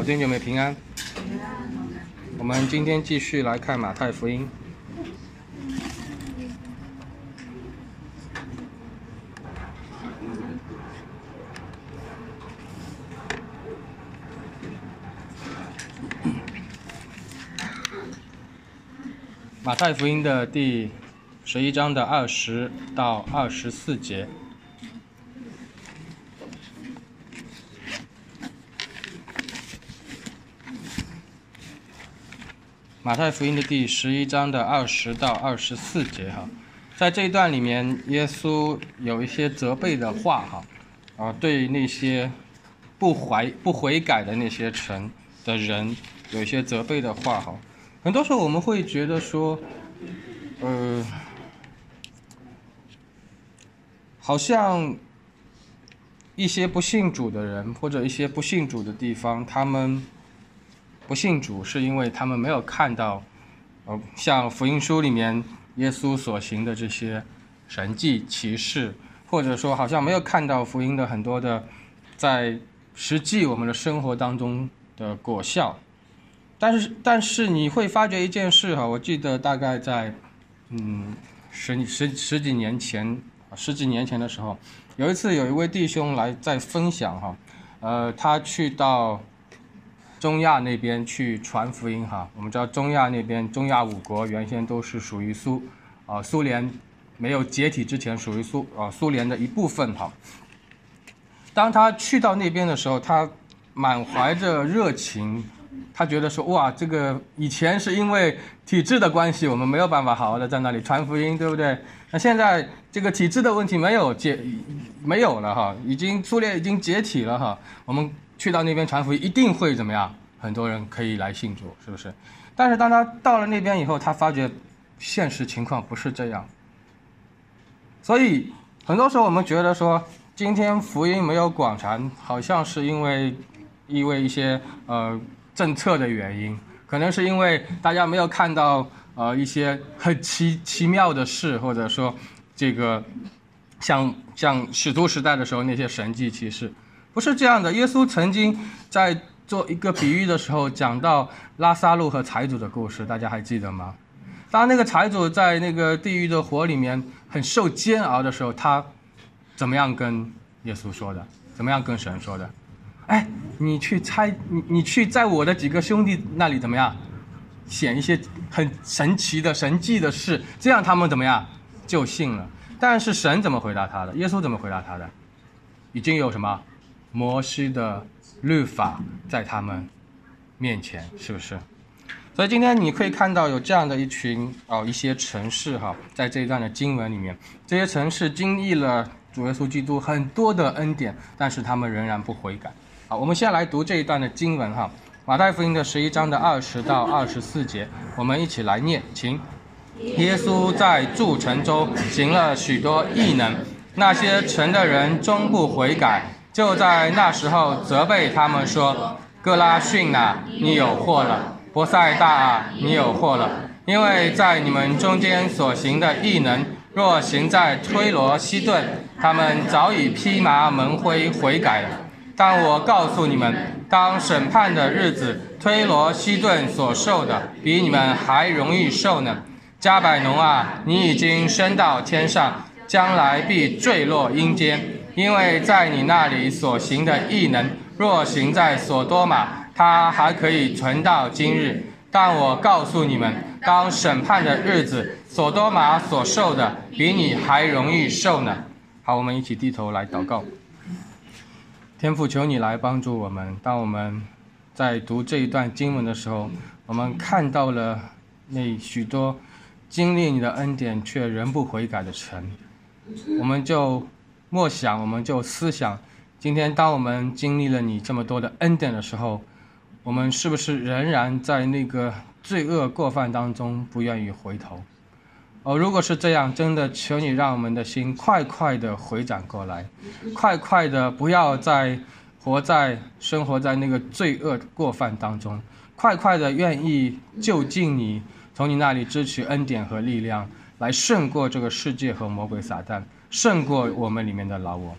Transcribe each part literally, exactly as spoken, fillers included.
好，弟兄姐妹平安。我们今天继续来看马太福音。马太福音的第十一章的二十到二十四节。马太福音的第十一章的二十到二十四节哈，在这一段里面，耶稣有一些责备的话哈，啊，对那些不怀不悔改的那些城的人有一些责备的话哈。很多时候我们会觉得说，呃，好像一些不信主的人或者一些不信主的地方，他们不信主是因为他们没有看到，呃，像福音书里面耶稣所行的这些神迹奇事，或者说好像没有看到福音的很多的在实际我们的生活当中的果效。但是但是你会发觉一件事哈，我记得大概在嗯十十十几年前十几年前的时候，有一次有一位弟兄来在分享哈，呃，他去到中亚那边去传福音哈。我们知道中亚那边，中亚五国原先都是属于苏啊、呃、苏联没有解体之前属于苏啊、呃、苏联的一部分哈。当他去到那边的时候，他满怀着热情，他觉得说哇，这个以前是因为体制的关系，我们没有办法好好的在那里传福音，对不对？那现在这个体制的问题没有解没有了哈，已经苏联已经解体了哈，我们去到那边传福音一定会怎么样？很多人可以来信主，是不是？但是当他到了那边以后，他发觉现实情况不是这样。所以很多时候我们觉得说，今天福音没有广传，好像是因为因为一些呃政策的原因，可能是因为大家没有看到呃一些很奇奇妙的事，或者说这个像像使徒时代的时候那些神迹奇事。不是这样的。耶稣曾经在做一个比喻的时候讲到拉撒路和财主的故事，大家还记得吗？当那个财主在那个地狱的火里面很受煎熬的时候，他怎么样跟耶稣说的？怎么样跟神说的？哎，你去猜，你你去在我的几个兄弟那里怎么样，显一些很神奇的神迹的事，这样他们怎么样就信了。但是神怎么回答他的？耶稣怎么回答他的？已经有什么摩西的律法在他们面前，是不是？所以今天你可以看到有这样的一群哦，一些城市哈，在这一段的经文里面，这些城市经历了主耶稣基督很多的恩典，但是他们仍然不悔改。好，我们先来读这一段的经文哈，马太福音的十一章的二十到二十四节，我们一起来念，请。耶稣在诸城中行了许多异能，那些城的人终不悔改，就在那时候责备他们说：哥拉汛啊，你有祸了；伯赛大啊，你有祸了。因为在你们中间所行的异能，若行在推罗西顿，他们早已披麻蒙灰悔改了。但我告诉你们，当审判的日子，推罗西顿所受的，比你们还容易受呢。加百农啊，你已经升到天上，将来必坠落阴间，因为在你那里所行的异能，若行在所多玛，它还可以存到今日。但我告诉你们，当审判的日子，所多玛所受的，比你还容易受呢。好，我们一起低头来祷告。天父，求你来帮助我们。当我们在读这一段经文的时候，我们看到了那许多经历你的恩典却仍不悔改的城，我们就默想，我们就思想，今天当我们经历了你这么多的恩典的时候，我们是不是仍然在那个罪恶过犯当中不愿意回头？哦，如果是这样，真的求你让我们的心快快的回转过来，快快的不要再活在生活在那个罪恶过犯当中，快快的愿意就近你，从你那里支取恩典和力量，来胜过这个世界和魔鬼撒旦，胜过我们里面的老我。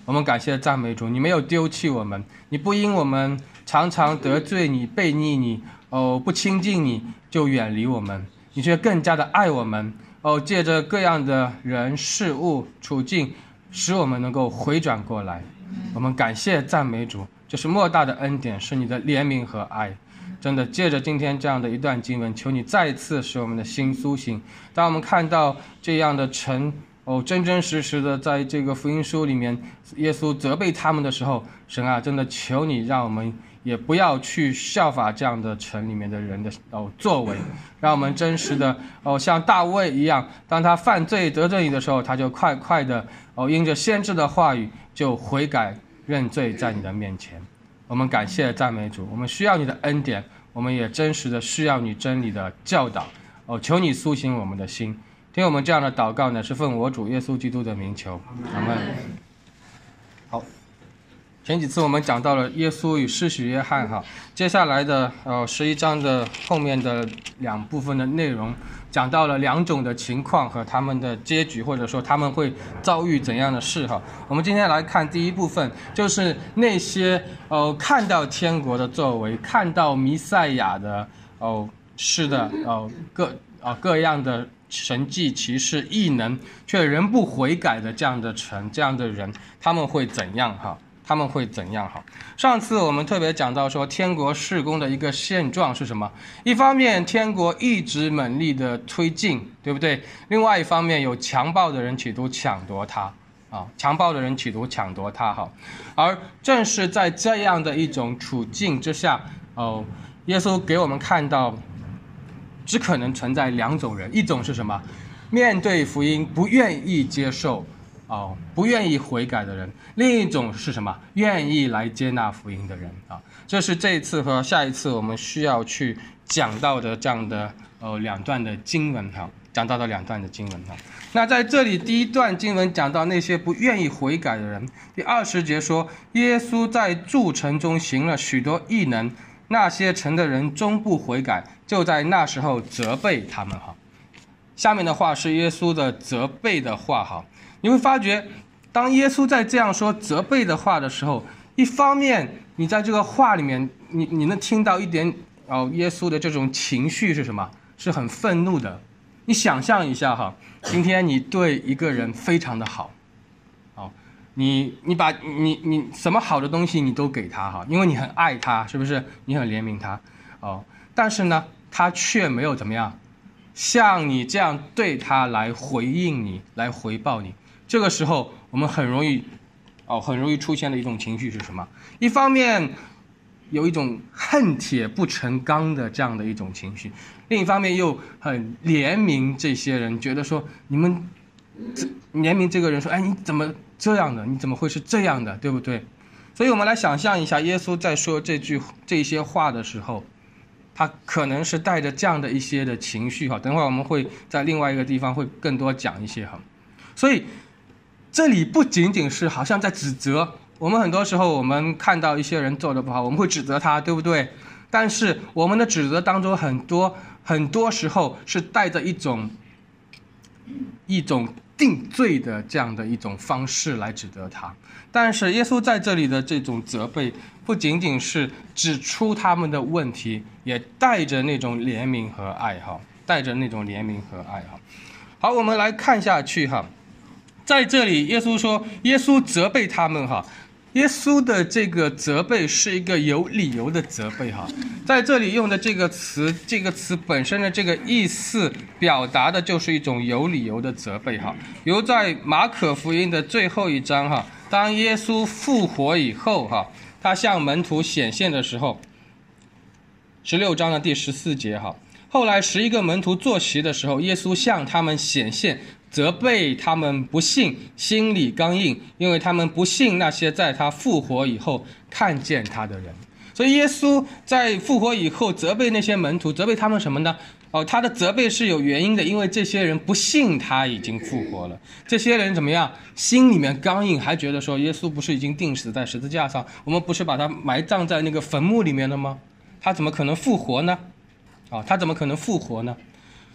我们感谢赞美主，你没有丢弃我们，你不因我们常常得罪你、背逆你、哦不亲近你就远离我们，你却更加的爱我们。哦，借着各样的人事物处境，使我们能够回转过来。我们感谢赞美主，这是莫大的恩典，是你的怜悯和爱。真的，借着今天这样的一段经文，求你再一次使我们的心苏醒。当我们看到这样的城哦，真真实实的在这个福音书里面，耶稣责备他们的时候，神啊，真的求你让我们也不要去效法这样的城里面的人的哦作为，让我们真实的哦像大卫一样，当他犯罪得罪你的时候，他就快快的哦因着先知的话语就悔改认罪在你的面前。我们感谢赞美主，我们需要你的恩典，我们也真实的需要你真理的教导哦，求你苏醒我们的心。听我们这样的祷告呢，是奉我主耶稣基督的名求，阿们。好，前几次我们讲到了耶稣与施洗约翰哈，接下来的呃十一章的后面的两部分的内容，讲到了两种的情况和他们的结局，或者说他们会遭遇怎样的事哈。我们今天来看第一部分，就是那些呃看到天国的作为，看到弥赛亚的哦是的哦各啊、呃、各样的神迹奇事异能，却仍不悔改的这样的城，这样的人，他们会怎样哈？他们会怎样哈？上次我们特别讲到说，天国事工的一个现状是什么？一方面，天国一直猛力的推进，对不对？另外一方面，有强暴的人企图抢夺它啊，强暴的人企图抢夺它哈。而正是在这样的一种处境之下，哦，耶稣给我们看到，只可能存在两种人，一种是什么？面对福音不愿意接受。哦，不愿意悔改的人，另一种是什么？愿意来接纳福音的人啊，这是这一次和下一次我们需要去讲到的这样的呃两段的经文哈，讲到的两段的经文哈。那在这里第一段经文讲到那些不愿意悔改的人，第二十节说，耶稣在诸城中行了许多异能，那些城的人终不悔改，就在那时候责备他们哈。下面的话是耶稣的责备的话哈。你会发觉，当耶稣在这样说责备的话的时候，一方面你在这个话里面，你你能听到一点哦，耶稣的这种情绪是什么？是很愤怒的。你想象一下哈，今天你对一个人非常的好，哦，你你把你你什么好的东西你都给他哈，因为你很爱他，是不是？你很怜悯他，哦，但是呢，他却没有怎么样，像你这样对他来回应你，来回报你。这个时候，我们很容易，哦，很容易出现的一种情绪是什么？一方面有一种恨铁不成钢的这样的一种情绪，另一方面又很怜悯这些人，觉得说你们怜悯这个人说，哎，你怎么这样的？你怎么会是这样的？对不对？所以我们来想象一下，耶稣在说这句这些话的时候，他可能是带着这样的一些的情绪哈。等会儿我们会在另外一个地方会更多讲一些哈，所以。这里不仅仅是好像在指责，我们很多时候我们看到一些人做得不好，我们会指责他，对不对？但是我们的指责当中很多很多时候是带着一种一种定罪的这样的一种方式来指责他。但是耶稣在这里的这种责备，不仅仅是指出他们的问题，也带着那种怜悯和爱哈，带着那种怜悯和爱哈。好，我们来看下去哈。在这里，耶稣说，耶稣责备他们哈，耶稣的这个责备是一个有理由的责备哈。在这里用的这个词，这个词本身的这个意思表达的就是一种有理由的责备哈。比如在马可福音的最后一章哈，当耶稣复活以后哈，他向门徒显现的时候，十六章的第十四节哈，后来十一个门徒坐席的时候，耶稣向他们显现。责备他们不信，心里刚硬，因为他们不信那些在他复活以后看见他的人。所以耶稣在复活以后责备那些门徒，责备他们什么呢？哦，他的责备是有原因的，因为这些人不信他已经复活了。这些人怎么样？心里面刚硬，还觉得说耶稣不是已经钉死在十字架上，我们不是把他埋葬在那个坟墓里面了吗？他怎么可能复活呢？哦，他怎么可能复活呢？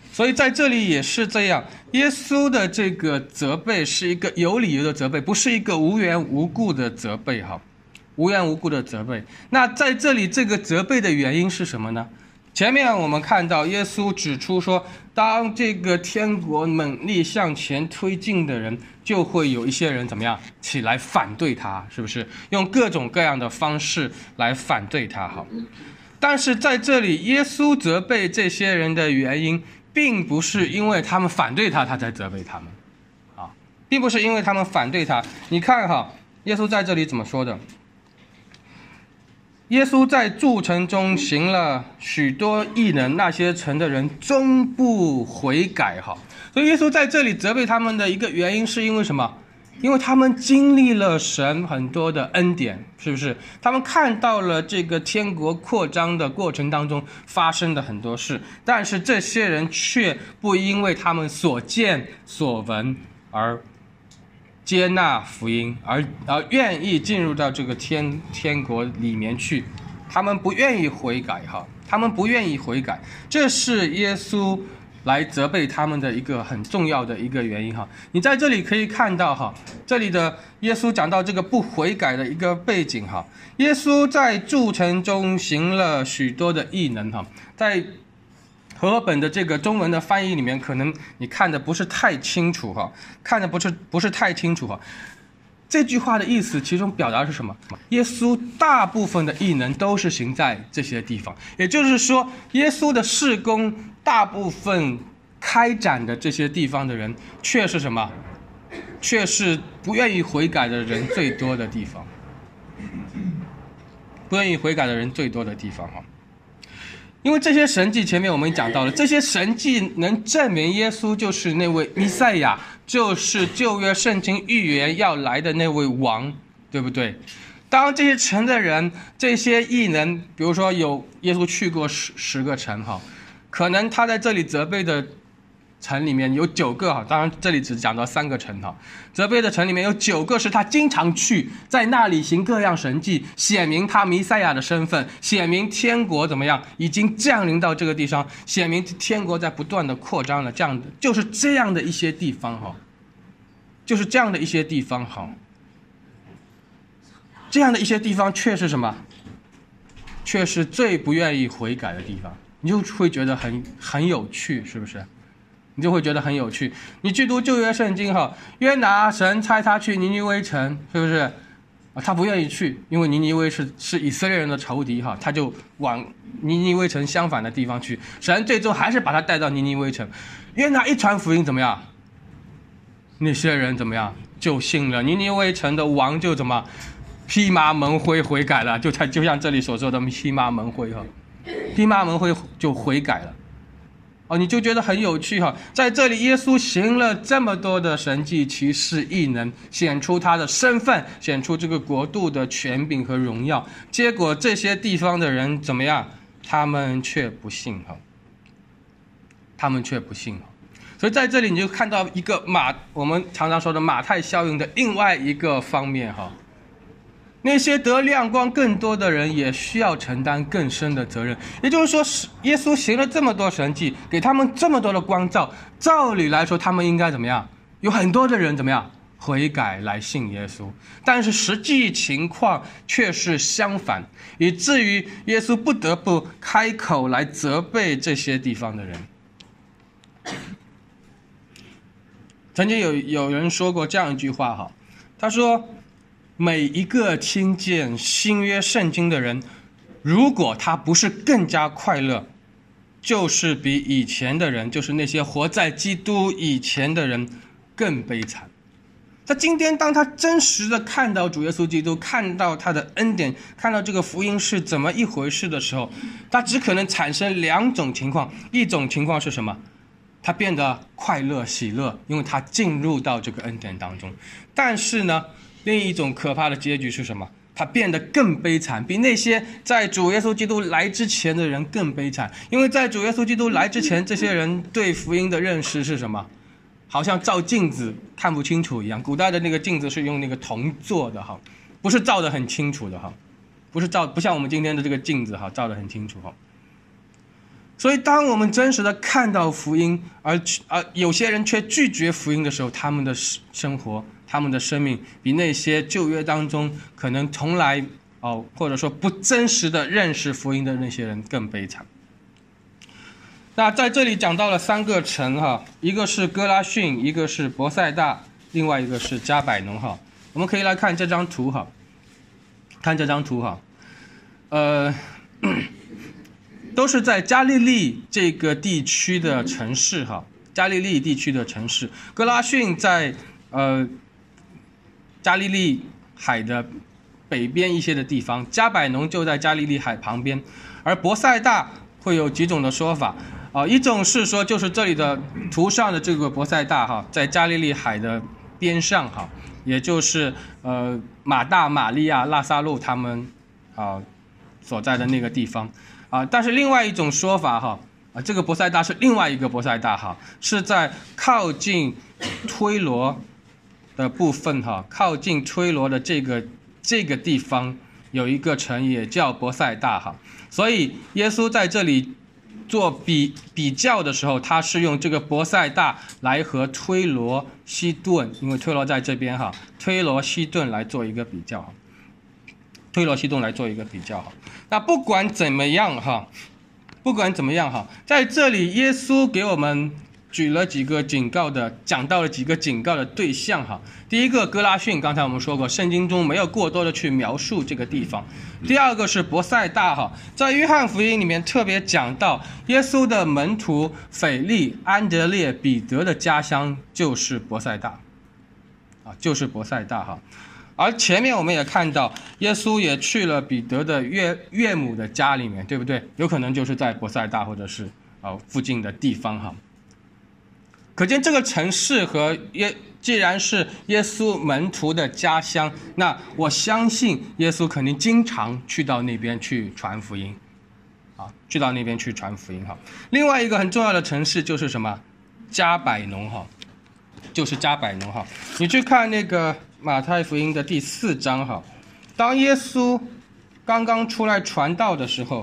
所以在这里也是这样，耶稣的这个责备是一个有理由的责备，不是一个无缘无故的责备哈，无缘无故的责备。那在这里这个责备的原因是什么呢？前面我们看到耶稣指出说，当这个天国猛力向前推进的人，就会有一些人怎么样起来反对他，是不是？用各种各样的方式来反对他。好，但是在这里耶稣责备这些人的原因，并不是因为他们反对他，他才责备他们啊，并不是因为他们反对他。你看哈，耶稣在这里怎么说的？耶稣在诸城中行了许多异能，那些城的人终不悔改哈。所以耶稣在这里责备他们的一个原因是因为什么？因为他们经历了神很多的恩典，是不是？他们看到了这个天国扩张的过程当中发生的很多事，但是这些人却不因为他们所见所闻而接纳福音，而而愿意进入到这个天天国里面去，他们不愿意悔改哈，他们不愿意悔改，这是耶稣来责备他们的一个很重要的一个原因哈。你在这里可以看到哈，这里的耶稣讲到这个不悔改的一个背景哈。耶稣在诸城中行了许多的异能哈，在和合本的这个中文的翻译里面，可能你看的不是太清楚哈，看的不是不是太清楚哈。这句话的意思其中表达的是什么？耶稣大部分的异能都是行在这些地方，也就是说，耶稣的事工大部分开展的这些地方的人，却是什么？却是不愿意悔改的人最多的地方，不愿意悔改的人最多的地方哈。因为这些神迹前面我们讲到了，这些神迹能证明耶稣就是那位弥赛亚，就是旧约圣经预言要来的那位王，对不对？当这些城的人，这些异能，比如说有耶稣去过十十个城哈，可能他在这里责备的城里面有九个哈，当然这里只讲到三个城哈，责备的城里面有九个是他经常去，在那里行各样神迹，显明他弥赛亚的身份，显明天国怎么样已经降临到这个地上，显明天国在不断的扩张了，这样的就是这样的一些地方哈，就是这样的一些地方哈，这样的一些地方却是什么？却是最不愿意悔改的地方，你就会觉得很很有趣，是不是？你就会觉得很有趣。你去读旧约圣经哈，约拿神差他去尼尼微城，是不是？啊，他不愿意去，因为尼尼微是是以色列人的仇敌哈，他就往尼尼微城相反的地方去。神最终还是把他带到尼尼微城。约拿一传福音怎么样？那些人怎么样？就信了。尼尼微城的王就怎么披麻蒙灰悔改了？就他就像这里所说的披麻蒙灰哈，披麻蒙灰就悔改了。哦，你就觉得很有趣哈，在这里耶稣行了这么多的神迹奇事异能，显出他的身份，显出这个国度的权柄和荣耀，结果这些地方的人怎么样？他们却不信哈，他们却不信哈。所以在这里你就看到一个马，我们常常说的马太效应的另外一个方面哈。那些得亮光更多的人也需要承担更深的责任，也就是说，耶稣行了这么多神迹，给他们这么多的光照，照理来说他们应该怎么样？有很多的人怎么样悔改来信耶稣，但是实际情况却是相反，以至于耶稣不得不开口来责备这些地方的人。曾经有有人说过这样一句话哈，他说，每一个听见新约圣经的人，如果他不是更加快乐，就是比以前的人，就是那些活在基督以前的人更悲惨。他今天当他真实的看到主耶稣基督，看到他的恩典，看到这个福音是怎么一回事的时候，他只可能产生两种情况，一种情况是什么？他变得快乐喜乐，因为他进入到这个恩典当中。但是呢，另一种可怕的结局是什么？他变得更悲惨，比那些在主耶稣基督来之前的人更悲惨。因为在主耶稣基督来之前，这些人对福音的认识是什么？好像照镜子看不清楚一样。古代的那个镜子是用那个铜做的哈，不是照得很清楚的哈，不是照，不像我们今天的这个镜子哈，照得很清楚哈。 所以，当我们真实的看到福音，而而有些人却拒绝福音的时候，他们的生活、他们的生命，比那些旧约当中可能从来哦，或者说不真实的认识福音的那些人更悲惨。那在这里讲到了三个城哈，一个是哥拉汛，一个是伯赛大，另外一个是加百农哈。我们可以来看这张图哈，看这张图哈，呃。都是在加利利这个地区的城市哈，加利利地区的城市，哥拉汛在呃加利利海的北边一些的地方，加百农就在加利利海旁边，而伯赛大会有几种的说法啊、呃，一种是说就是这里的图上的这个伯赛大哈，在加利利海的边上哈，也就是呃马大、玛利亚、拉撒路他们啊、呃、所在的那个地方。啊，但是另外一种说法哈，啊，这个伯赛大是另外一个伯赛大哈，是在靠近推罗的部分哈，靠近推罗的这个这个地方有一个城也叫伯赛大哈，所以耶稣在这里做比比较的时候，他是用这个伯赛大来和推罗西顿，因为推罗在这边哈，推罗西顿来做一个比较哈。推罗西顿来做一个比较哈，那不管怎么样哈，不管怎么样哈，在这里耶稣给我们举了几个警告的，讲到了几个警告的对象哈。第一个哥拉汛，刚才我们说过，圣经中没有过多的去描述这个地方。第二个是伯赛大哈，在约翰福音里面特别讲到，耶稣的门徒腓力、安德烈、彼得的家乡就是伯赛大，啊，就是伯赛大哈。而前面我们也看到，耶稣也去了彼得的岳岳母的家里面，对不对？有可能就是在伯赛大或者是呃附近的地方哈。可见这个城市和耶，既然是耶稣门徒的家乡，那我相信耶稣肯定经常去到那边去传福音，啊，去到那边去传福音哈。另外一个很重要的城市就是什么？加百农哈，就是加百农哈。你去看那个马太福音的第四章哈，当耶稣刚刚出来传道的时候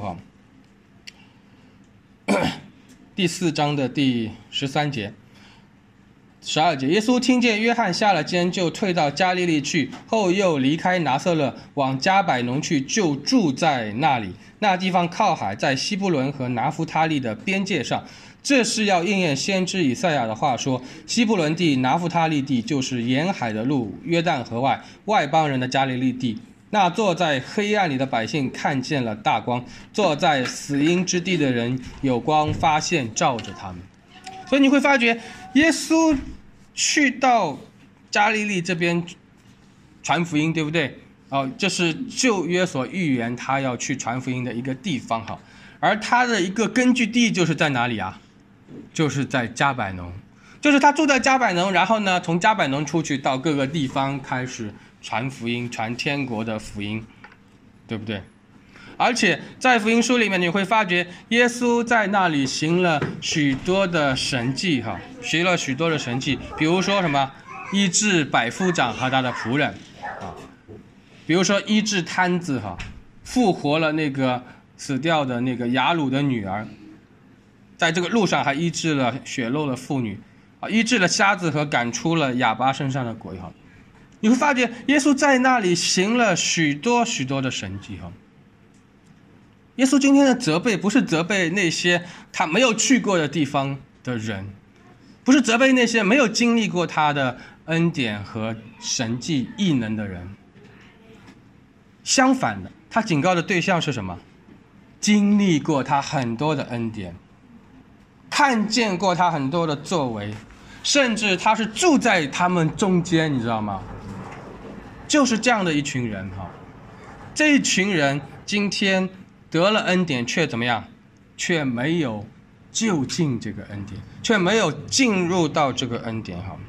哈，第四章的第十三节、十二节，耶稣听见约翰下了监，就退到加利利去，后又离开拿撒勒，往加百农去，就住在那里。那地方靠海，在西布伦和拿弗他利的边界上。这是要应验先知以赛亚的话说，西布伦地、拿弗他利地就是沿海的路，约旦河外外邦人的加利利地。那坐在黑暗里的百姓看见了大光，坐在死荫之地的人有光发现照着他们。所以你会发觉耶稣去到加利利这边传福音，对不对？哦，这是旧约所预言他要去传福音的一个地方哈，而他的一个根据地就是在哪里啊？就是在加百农，就是他住在加百农，然后呢，从加百农出去到各个地方开始传福音，传天国的福音，对不对？而且在福音书里面你会发觉，耶稣在那里行了许多的神迹哈，行了许多的神迹，比如说什么医治百夫长和他的仆人啊，比如说医治瘫子哈，复活了那个死掉的那个雅鲁的女儿。在这个路上还医治了血漏的妇女，啊，医治了瞎子和赶出了哑巴身上的鬼哈。你会发觉耶稣在那里行了许多许多的神迹哈。耶稣今天的责备不是责备那些他没有去过的地方的人，不是责备那些没有经历过他的恩典和神迹异能的人。相反的，他警告的对象是什么？经历过他很多的恩典，看见过他很多的作为，甚至他是住在他们中间，你知道吗？就是这样的一群人哈。这一群人今天得了恩典，却怎么样？却没有就近这个恩典，却没有进入到这个恩典哈。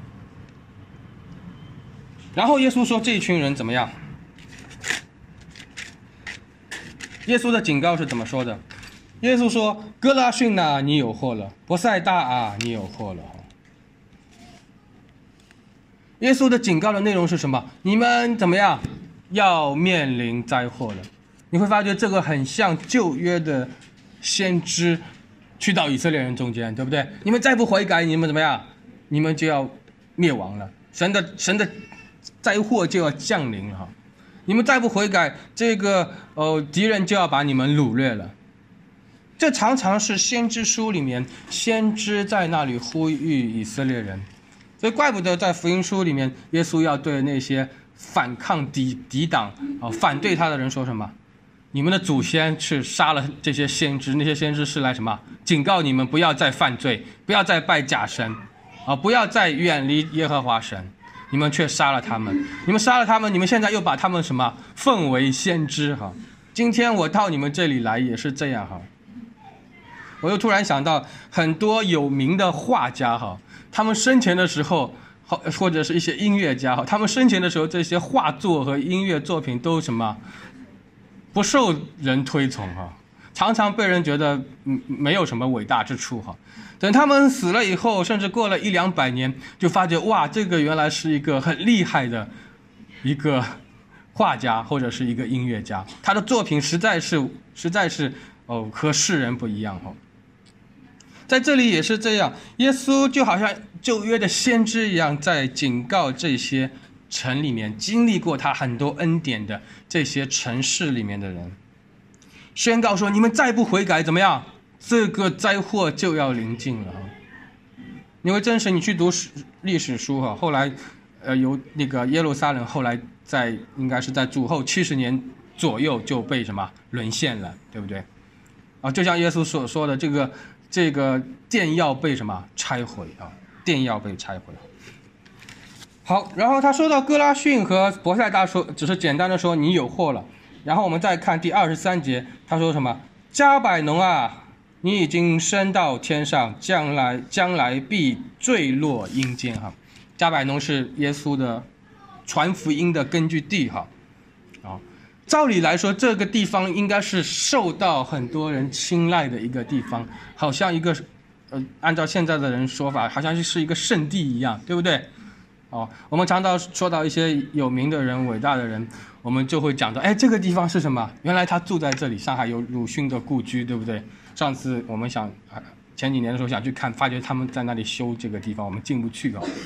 然后耶稣说这一群人怎么样？耶稣的警告是怎么说的？耶稣说：“哥拉汛啊，你有祸了；伯赛大啊，你有祸了。”耶稣的警告的内容是什么？你们怎么样？要面临灾祸了。你会发觉这个很像旧约的先知去到以色列人中间，对不对？你们再不悔改，你们怎么样？你们就要灭亡了，神的神的灾祸就要降临了哈。你们再不悔改，这个呃敌人就要把你们掳掠了。这常常是先知书里面先知在那里呼吁以色列人，所以怪不得在福音书里面，耶稣要对那些反抗抵抵挡啊、呃、反对他的人说什么？你们的祖先是杀了这些先知，那些先知是来什么？警告你们不要再犯罪，不要再拜假神啊、呃，不要再远离耶和华神。你们却杀了他们，你们杀了他们，你们现在又把他们什么奉为先知哈？今天我到你们这里来也是这样哈。我又突然想到，很多有名的画家哈，他们生前的时候，或者是一些音乐家哈，他们生前的时候，这些画作和音乐作品都什么不受人推崇哈，常常被人觉得嗯没有什么伟大之处哈。等他们死了以后，甚至过了一两百年，就发觉哇，这个原来是一个很厉害的一个画家或者是一个音乐家，他的作品实在是实在是哦和世人不一样哦。在这里也是这样，耶稣就好像旧约的先知一样，在警告这些城里面经历过他很多恩典的这些城市里面的人，宣告说：你们再不悔改，怎么样？这个灾祸就要临近了。因为真是你去读历史书哈，后来呃由那个耶路撒冷后来在应该是在主后七十年左右就被什么沦陷了，对不对？啊，就像耶稣所说的，这个这个殿要被什么拆毁啊？殿要被拆毁。好，然后他说到哥拉汛和伯赛大说，只是简单的说你有祸了。然后我们再看第二十三节，他说什么？迦百农啊！你已经升到天上，将来将来必坠落阴间哈。迦百农是耶稣的传福音的根据地哈。啊，照理来说，这个地方应该是受到很多人青睐的一个地方，好像一个呃，按照现在的人说法，好像是一个圣地一样，对不对？哦，我们常常说到一些有名的人、伟大的人，我们就会讲到，哎，这个地方是什么？原来他住在这里，上海有鲁迅的故居，对不对？上次我们想前几年的时候想去看，发觉他们在那里修这个地方，我们进不去哦。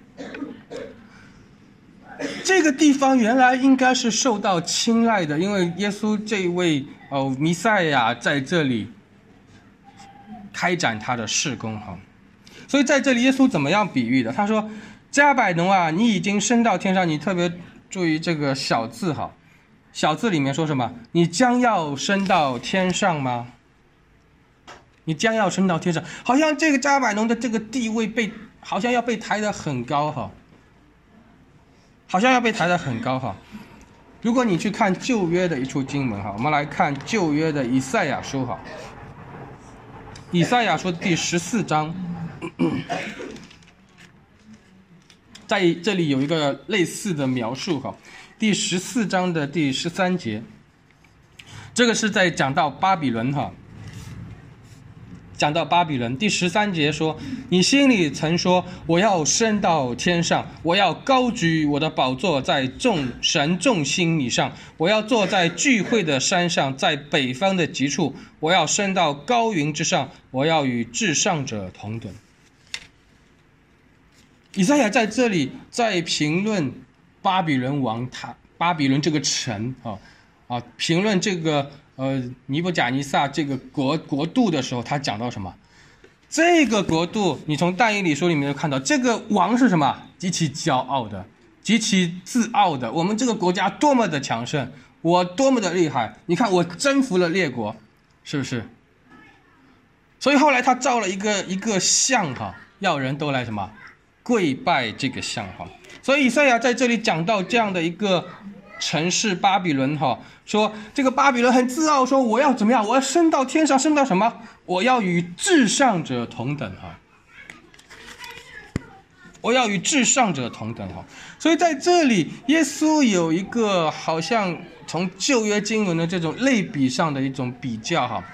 这个地方原来应该是受到青睐的，因为耶稣这位哦弥赛亚在这里开展他的事工哈。所以在这里耶稣怎么样比喻的？他说：迦百农啊，你已经升到天上。你特别注意这个小字哈，小字里面说什么？你将要升到天上吗？你将要升到天上，好像这个迦百农的这个地位被，好像要被抬得很高哈，好像要被抬得很高哈。如果你去看旧约的一处经文哈，我们来看旧约的以赛亚书哈，以赛亚书的第十四章，在这里有一个类似的描述哈，第十四章的第十三节，这个是在讲到巴比伦哈。讲到巴比伦第十三节说，你心里曾说，我要升到天上，我要高举我的宝座在众神众星以上，我要坐在聚会的山上，在北方的极处，我要升到高云之上，我要与至上者同等。以赛亚在这里在评论巴比伦王他巴比伦这个城啊啊评论这个呃，尼布甲尼撒这个国国度的时候，他讲到什么？这个国度，你从但以理书里面就看到，这个王是什么？极其骄傲的，极其自傲的。我们这个国家多么的强盛，我多么的厉害！你看，我征服了列国，是不是？所以后来他造了一个一个像哈，要人都来什么跪拜这个像哈。所以以赛亚在这里讲到这样的一个城市巴比伦哈，说这个巴比伦很自傲，说我要怎么样？我要升到天上，升到什么？我要与至上者同等哈，我要与至上者同等哈。所以在这里，耶稣有一个好像从旧约经文的这种类比上的一种比较哈。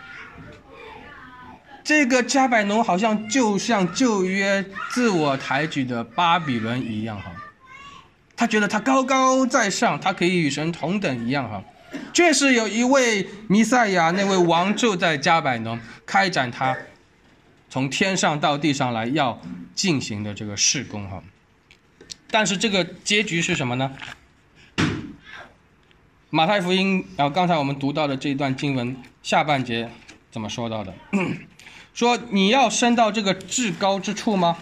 这个迦百农好像就像旧约自我抬举的巴比伦一样哈。他觉得他高高在上，他可以与神同等一样哈。 确实有一位弥赛亚，那位王就在加百农开展他从天上到地上来要进行的这个事工哈。但是这个结局是什么呢？马太福音啊，刚才我们读到的这一段经文下半节怎么说到的？说你要升到这个至高之处吗？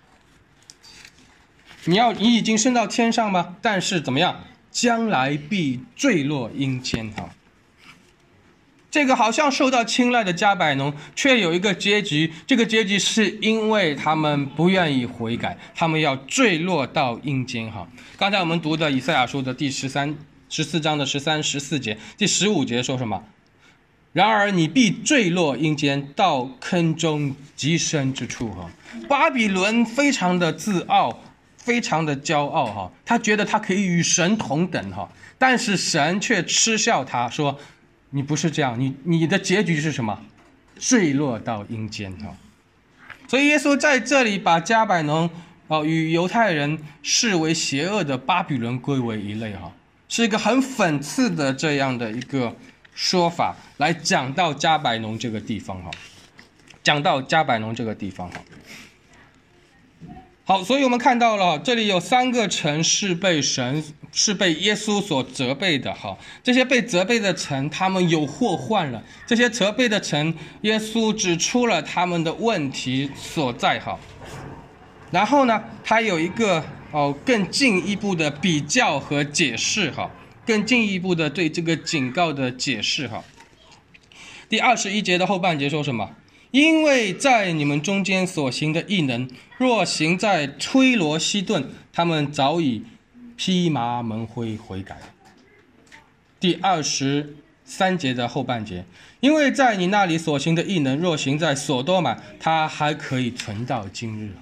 你要你已经升到天上吗？但是怎么样？将来必坠落阴间哈。这个好像受到青睐的加百农，却有一个结局。这个结局是因为他们不愿意悔改，他们要坠落到阴间哈。刚才我们读的以赛亚书的第十三、十四章的十三、十四节，第十五节说什么？然而你必坠落阴间，到坑中极深之处哈。巴比伦非常的自傲，非常的骄傲哈，他觉得他可以与神同等哈，但是神却嗤笑他说。你不是这样，你你的结局是什么？坠落到阴间哈。所以耶稣在这里把加百农哦与犹太人视为邪恶的巴比伦归为一类哈，是一个很讽刺的这样的一个说法，来讲到加百农这个地方哈，讲到加百农这个地方哈。好，所以我们看到了这里有三个城是被神是被耶稣所责备的哈，这些被责备的城他们有祸患了，这些责备的城耶稣指出了他们的问题所在哈，然后呢他有一个哦更进一步的比较和解释哈，更进一步的对这个警告的解释哈。第二十一节的后半节说什么？因为在你们中间所行的异能，若行在推罗西顿，他们早已披麻蒙灰悔改。第二十三节的后半节，因为在你那里所行的异能，若行在所多玛，它还可以存到今日。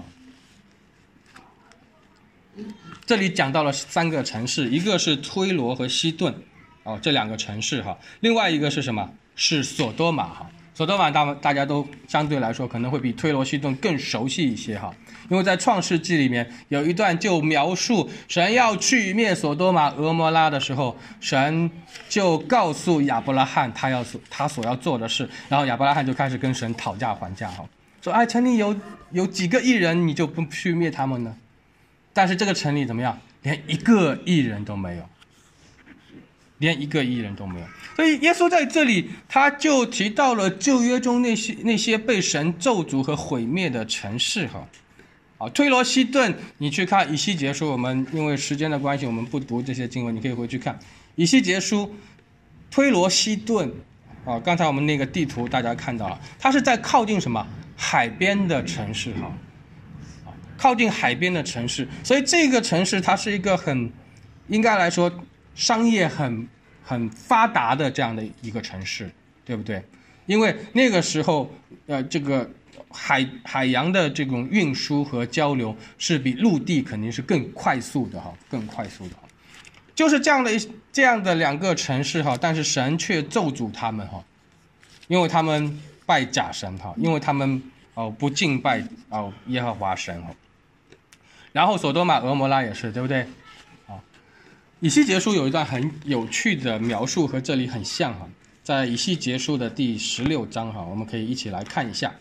这里讲到了三个城市，一个是推罗和西顿，哦，这两个城市哈，另外一个是什么？是所多玛哈。所多玛大大家都相对来说可能会比推罗西顿更熟悉一些哈，因为在创世纪里面有一段就描述神要去灭所多玛俄摩拉的时候，神就告诉亚伯拉罕他要他所要做的事，然后亚伯拉罕就开始跟神讨价还价哈，说哎，城里有有几个义人，你就不去灭他们呢？但是这个城里怎么样？连一个义人都没有。连一个义人都没有，所以耶稣在这里他就提到了旧约中那些那些被神咒诅和毁灭的城市哈。好，推罗西顿，你去看以西结书，我们因为时间的关系，我们不读这些经文，你可以回去看以西结书。推罗西顿啊，刚才我们那个地图大家看到了，它是在靠近什么海边的城市哈，靠近海边的城市，所以这个城市它是一个很应该来说。商业很很发达的这样的一个城市，对不对？因为那个时候，呃，这个海海洋的这种运输和交流是比陆地肯定是更快速的哈，更快速的。就是这样的这样的两个城市哈，但是神却咒诅他们哈，因为他们拜假神哈，因为他们哦不敬拜哦耶和华神哈。然后所多玛俄摩拉也是，对不对？以西结书有一段很有趣的描述，和这里很像哈，在以西结书的第十六章哈，我们可以一起来看一下。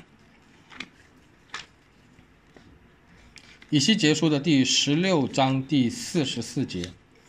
以西结书的第十六章第四十四节。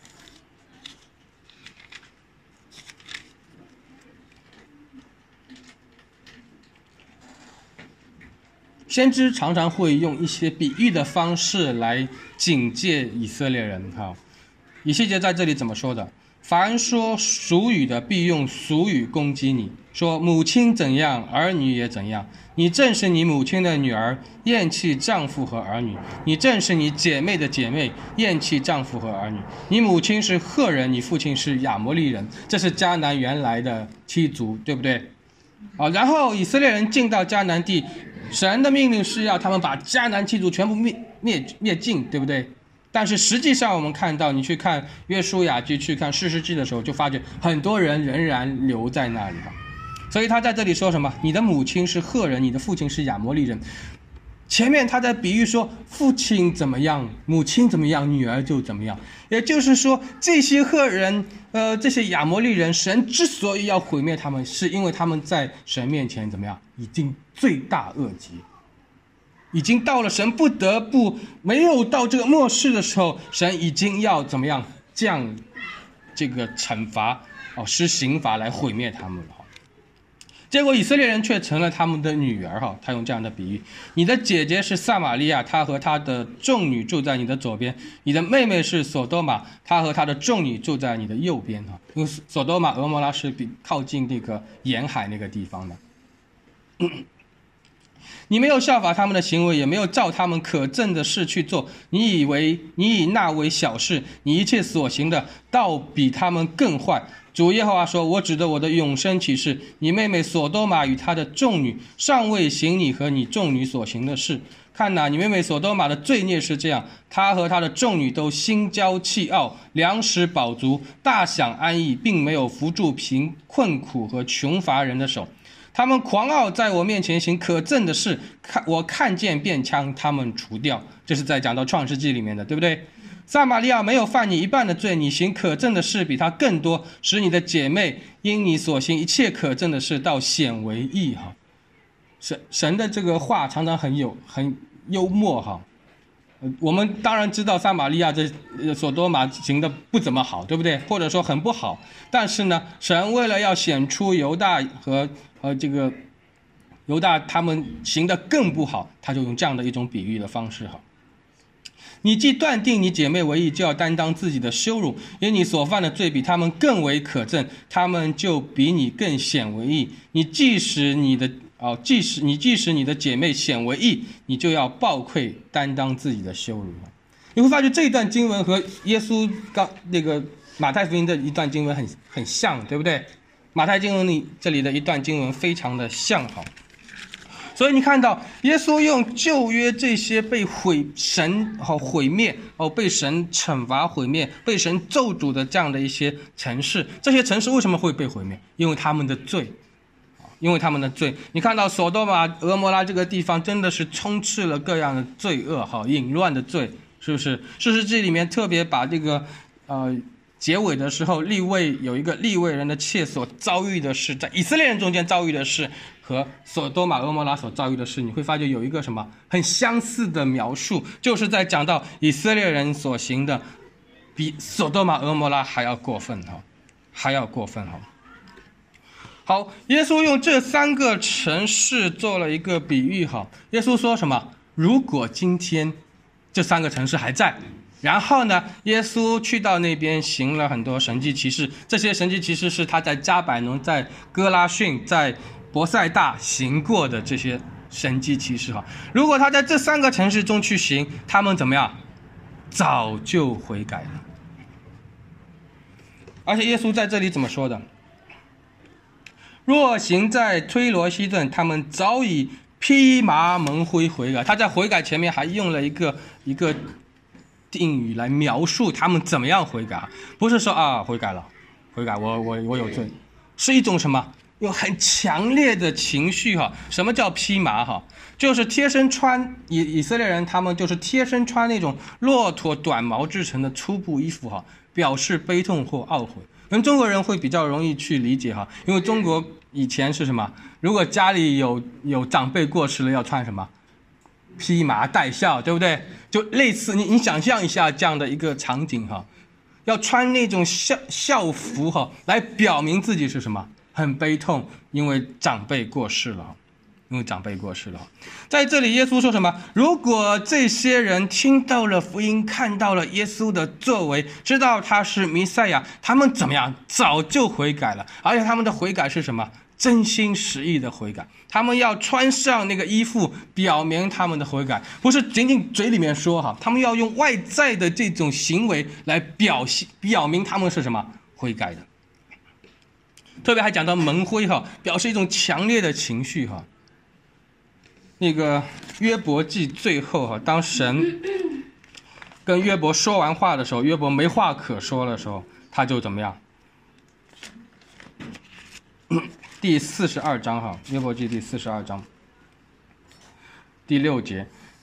先知常常会用一些比喻的方式来警戒以色列人哈。以西结在这里怎么说的？凡说俗语的必用俗语攻击你，说母亲怎样，儿女也怎样。你正是你母亲的女儿，厌弃丈夫和儿女；你正是你姐妹的姐妹，厌弃丈夫和儿女。你母亲是赫人，你父亲是亚摩利人，这是迦南原来的七族，对不对？啊，然后以色列人进到迦南地，神的命令是要他们把迦南七族全部灭灭灭尽，对不对？但是实际上我们看到，你去看约书亚记，去看士师记的时候，就发觉很多人仍然留在那里。所以他在这里说什么？你的母亲是赫人，你的父亲是亚摩利人。 前面他在比喻说父亲怎么样，母亲怎么样，女儿就怎么样。也就是说，这些赫人，呃，这些亚摩利人，神之所以要毁灭他们，是因为他们在神面前怎么样，已经罪大恶极，已经到了神不得不没有到这个末世的时候，神已经要怎么样降这个惩罚哦，施刑罚来毁灭他们了。结果以色列人却成了他们的女儿哈，他用这样的比喻：你的姐姐是撒玛利亚，她和她的众女住在你的左边；你的妹妹是索多玛，她和她的众女住在你的右边哈。因为索多玛、俄摩拉是比靠近那个沿海那个地方的。你没有效法他们的行为，也没有照他们可憎的事去做。你以为你以那为小事，你一切所行的，倒比他们更坏。主耶和华说：我指着我的永生起誓，你妹妹索多玛与她的众女尚未行你和你众女所行的事。看哪，你妹妹索多玛的罪孽是这样，她和她的众女都心骄气傲，粮食饱足，大享安逸，并没有扶助贫困苦和穷乏人的手。他们狂傲，在我面前行可憎的事，看我看见便将他们除掉。这是在讲到创世纪里面的，对不对？撒玛利亚没有犯你一半的罪，你行可憎的事比他更多，使你的姐妹因你所行一切可憎的事，倒显为义哈。神神的这个话常常很有很幽默哈。我们当然知道撒玛利亚这所多玛行的不怎么好，对不对？或者说很不好。但是呢，神为了要显出犹大和和这个犹大他们行的更不好，他就用这样的一种比喻的方式哈。你既断定你姐妹为义，就要担当自己的羞辱，因你所犯的罪比他们更为可憎，他们就比你更显为义。你即使你的哦，即使你即使你的姐妹显为义，你就要抱愧担当自己的羞辱。你会发觉这一段经文和耶稣刚那个马太福音的一段经文很很像，对不对？马太经文里这里的一段经文非常的像哈。所以你看到耶稣用旧约这些被毁神哦毁灭哦被神惩罚毁灭被神咒诅的这样的一些城市，这些城市为什么会被毁灭？因为他们的罪，因为他们的罪。你看到索多玛、俄摩拉这个地方真的是充斥了各样的罪恶哈，淫乱的罪，是不是？士师记里面特别把这个呃结尾的时候，利未有一个利未人的妾所遭遇的事，在以色列人中间遭遇的事和索多玛、俄摩拉所遭遇的事，你会发觉有一个什么很相似的描述，就是在讲到以色列人所行的比索多玛、俄摩拉还要过分哈，还要过分哈。好，耶稣用这三个城市做了一个比喻哈。耶稣说什么？如果今天这三个城市还在，然后呢，耶稣去到那边行了很多神迹奇事，这些神迹奇事是他在加百农、在哥拉汛、在伯赛大行过的这些神迹奇事哈。如果他在这三个城市中去行，他们怎么样？早就悔改了。而且耶稣在这里怎么说的？若行在推罗西顿，他们早已披麻蒙灰悔改。他在悔改前面还用了一个一个定语来描述他们怎么样悔改，不是说啊悔改了，悔改我我我有罪，是一种什么？有很强烈的情绪哈。什么叫披麻哈？就是贴身穿以以色列人他们就是贴身穿那种骆驼短毛制成的粗布衣服哈，表示悲痛或懊悔。我们中国人会比较容易去理解哈，因为中国以前是什么？如果家里有有长辈过世了，要穿什么？披麻戴孝，对不对？就类似你你想象一下这样的一个场景哈，要穿那种孝孝服哈，来表明自己是什么？很悲痛，因为长辈过世了。因为长辈过世了，在这里耶稣说什么？如果这些人听到了福音，看到了耶稣的作为，知道他是弥赛亚，他们怎么样？早就悔改了，而且他们的悔改是什么？真心实意的悔改。他们要穿上那个衣服，表明他们的悔改，不是仅仅嘴里面说哈，他们要用外在的这种行为来表现表明他们是什么？悔改的。特别还讲到蒙灰哈，表示一种强烈的情绪哈。那个约伯记最后哈，当神跟约伯说完话的时候，约伯没话可说的时候，他就怎么样？第四十二章哈，约伯记第四十二章第六节，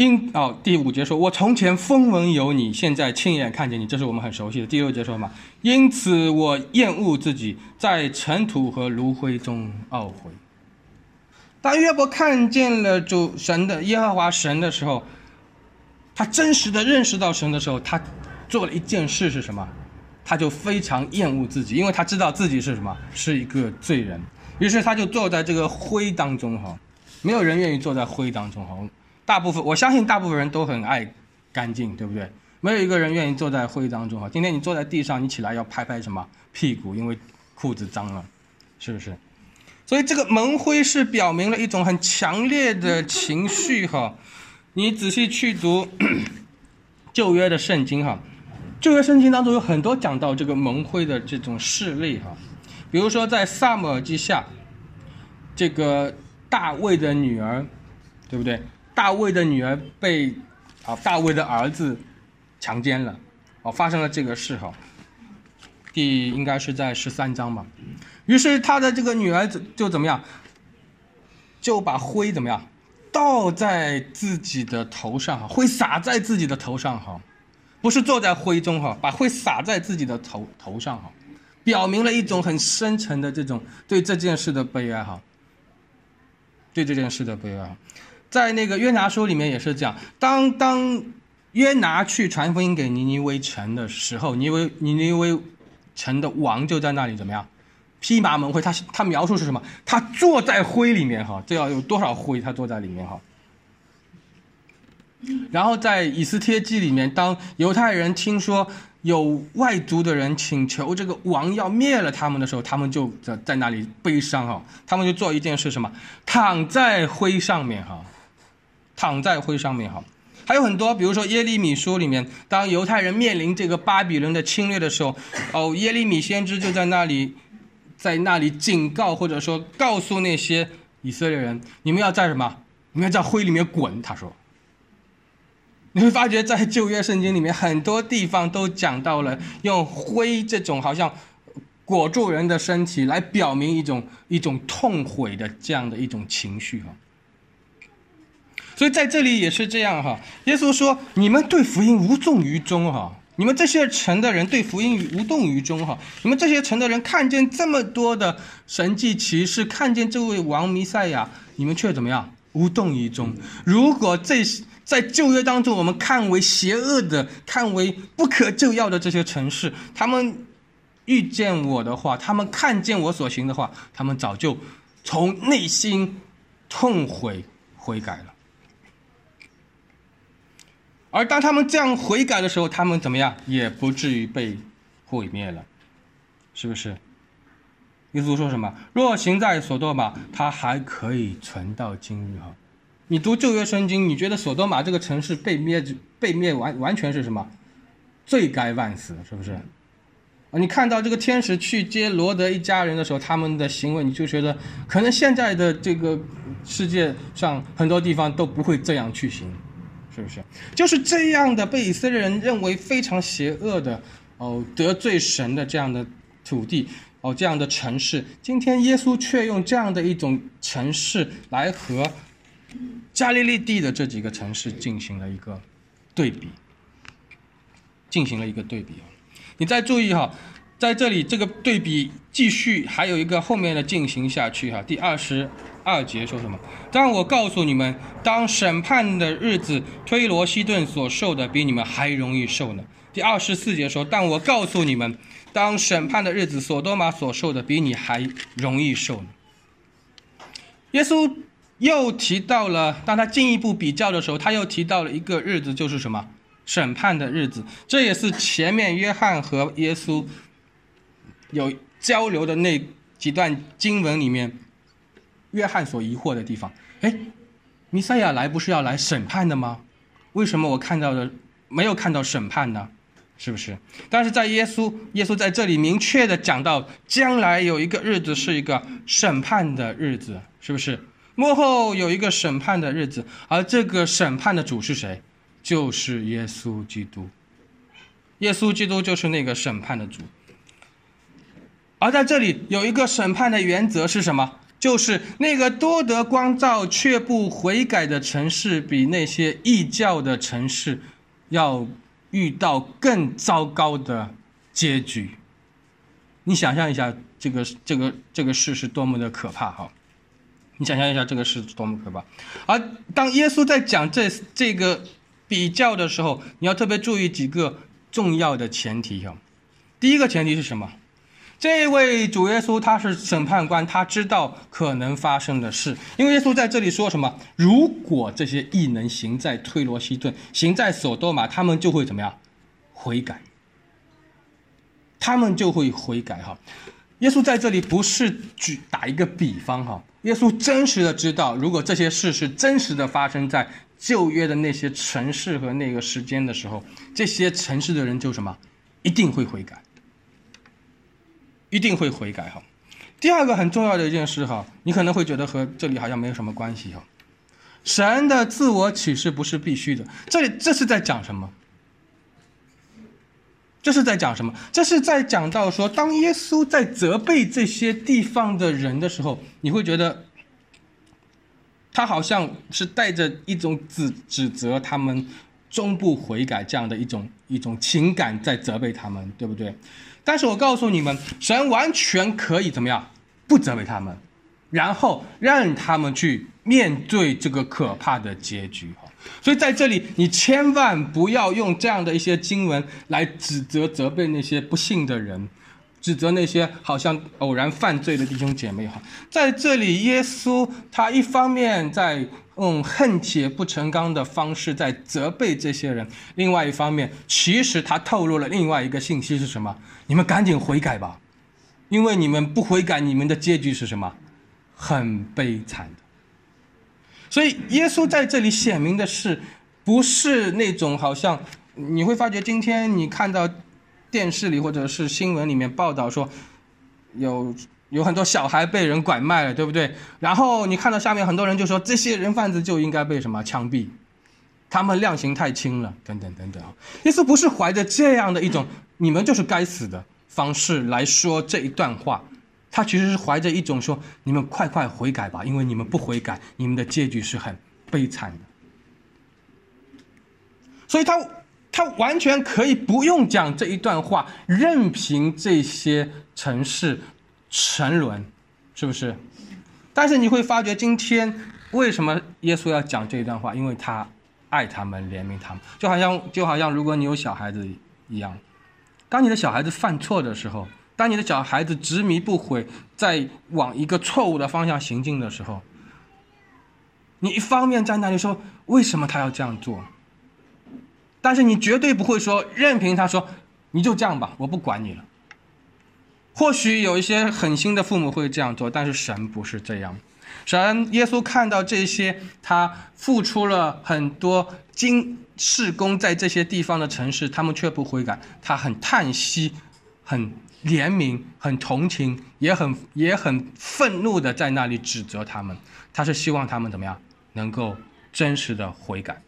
因哦，第五节说，我从前风闻有你，现在亲眼看见你，这是我们很熟悉的。第六节说嘛，因此我厌恶自己，在尘土和炉灰中懊悔。当约伯看见了主神的耶和华神的时候，他真实的认识到神的时候，他做了一件事是什么？他就非常厌恶自己，因为他知道自己是什么，是一个罪人。于是他就坐在这个灰当中哈，没有人愿意坐在灰当中哈。大部分我相信大部分人都很爱干净，对不对？没有一个人愿意坐在灰当中哈。今天你坐在地上，你起来要拍拍什么屁股，因为裤子脏了，是不是？所以这个蒙灰是表明了一种很强烈的情绪哈。你仔细去读旧约的圣经哈，旧约圣经当中有很多讲到这个蒙灰的这种事例哈。比如说在撒母耳记下，这个大卫的女儿，对不对？大卫的女儿被啊大卫的儿子强奸了，哦，发生了这个事哈。第应该是在十三章吧。于是他的这个女儿就怎么样，就把灰怎么样倒在自己的头上哈，灰洒在自己的头上哈，不是坐在灰中哈，把灰洒在自己的头头上哈，表明了一种很深沉的这种对这件事的悲哀哈，对这件事的悲哀。在那个约拿书里面也是这样，当当约拿去传福音给尼尼微城的时候，尼微尼尼微城的王就在那里怎么样，披麻蒙灰。他他描述是什么？他坐在灰里面哈，这要有多少灰？他坐在里面哈。然后在以斯帖记里面，当犹太人听说有外族的人请求这个王要灭了他们的时候，他们就在在那里悲伤哈，他们就做一件事，什么？躺在灰上面哈。躺在灰上面哈，还有很多，比如说耶利米书里面，当犹太人面临这个巴比伦的侵略的时候，哦，耶利米先知就在那里，在那里警告或者说告诉那些以色列人，你们要在什么？你们要在灰里面滚。他说，你会发觉在旧约圣经里面很多地方都讲到了用灰这种好像裹住人的身体来表明一种一种痛悔的这样的一种情绪哈。所以在这里也是这样哈，耶稣说你们对福音无动于衷哈，你们这些城的人对福音无动于衷哈，你们这些城的人看见这么多的神迹奇事，看见这位王弥赛亚，你们却怎么样？无动于衷。如果这在旧约当中我们看为邪恶的，看为不可救药的这些城市，他们遇见我的话，他们看见我所行的话，他们早就从内心痛悔悔改了。而当他们这样悔改的时候，他们怎么样也不至于被毁灭了，是不是？耶稣说什么？若行在所多玛，他还可以存到今日哈。你读旧约圣经，你觉得所多玛这个城市被灭被灭完完全是什么？罪该万死，是不是？你看到这个天使去接罗德一家人的时候，他们的行为，你就觉得可能现在的这个世界上很多地方都不会这样去行。是不是就是这样的被以色列人认为非常邪恶的哦，得罪神的这样的土地哦，这样的城市，今天耶稣却用这样的一种城市来和加利利地的这几个城市进行了一个对比，进行了一个对比。你再注意哈，在这里这个对比继续还有一个后面的进行下去哈，第二十二节说什么？但我告诉你们，当审判的日子，推罗西顿所受的比你们还容易受呢。第二十四节说，但我告诉你们，当审判的日子，所多玛所受的比你还容易受呢。耶稣又提到了，当他进一步比较的时候，他又提到了一个日子，就是什么？审判的日子。这也是前面约翰和耶稣有交流的那几段经文里面约翰所疑惑的地方。诶，弥赛亚来不是要来审判的吗？为什么我看到的没有看到审判呢？是不是？但是在耶稣耶稣在这里明确的讲到，将来有一个日子是一个审判的日子，是不是？末后有一个审判的日子，而这个审判的主是谁？就是耶稣基督。耶稣基督就是那个审判的主。而在这里有一个审判的原则是什么？ 就是那个多得光照却不悔改的城市，比那些异教的城市要遇到更糟糕的结局。你想象一下，这个这个这个事是多么的可怕哈！你想象一下，这个事多么可怕。而当耶稣在讲这这个比较的时候，你要特别注意几个重要的前提哈。第一个前提是什么？这位主耶稣他是审判官，他知道可能发生的事。因为耶稣在这里说什么？如果这些义能行在推罗西顿，行在索多玛，他们就会怎么样？悔改。他们就会悔改哈。耶稣在这里不是举打一个比方哈，耶稣真实的知道，如果这些事是真实的发生在旧约的那些城市和那个时间的时候，这些城市的人就什么？一定会悔改。一定会悔改哈。第二个很重要的一件事哈，你可能会觉得和这里好像没有什么关系哈。神的自我启示不是必须的，这里这是在讲什么？这是在讲什么？这是在讲到说，当耶稣在责备这些地方的人的时候，你会觉得他好像是带着一种指指责他们终不悔改这样的一种一种情感在责备他们，对不对？但是我告诉你们，神完全可以怎么样？不责备他们，然后让他们去面对这个可怕的结局。所以在这里，你千万不要用这样的一些经文来指责责备那些不信的人，指责那些好像偶然犯罪的弟兄姐妹。在这里，耶稣他一方面在用恨铁不成钢的方式在责备这些人，另外一方面其实他透露了另外一个信息是什么？你们赶紧悔改吧，因为你们不悔改，你们的结局是什么？很悲惨的。所以耶稣在这里显明的是，不是那种好像你会发觉今天你看到电视里或者是新闻里面报道说有有很多小孩被人拐卖了，对不对？然后你看到下面很多人就说这些人贩子就应该被什么枪毙，他们量刑太轻了，等等等等。耶稣不是怀着这样的一种你们就是该死的方式来说这一段话，他其实是怀着一种说你们快快悔改吧，因为你们不悔改，你们的结局是很悲惨的。所以他他完全可以不用讲这一段话，任凭这些城市沉沦，是不是？但是你会发觉今天为什么耶稣要讲这一段话？因为他爱他们，怜悯他们，就好像就好像如果你有小孩子一样，当你的小孩子犯错的时候，当你的小孩子执迷不悔，在往一个错误的方向行进的时候，你一方面在那里说为什么他要这样做，但是你绝对不会说任凭他说你就这样吧，我不管你了。或许有一些狠心的父母会这样做，但是神不是这样。神耶稣看到这些他付出了很多精事工在这些地方的城市，他们却不悔改，他很叹息，很怜悯，很同情，也很也很愤怒的在那里指责他们。他是希望他们怎么样能够真实的悔改。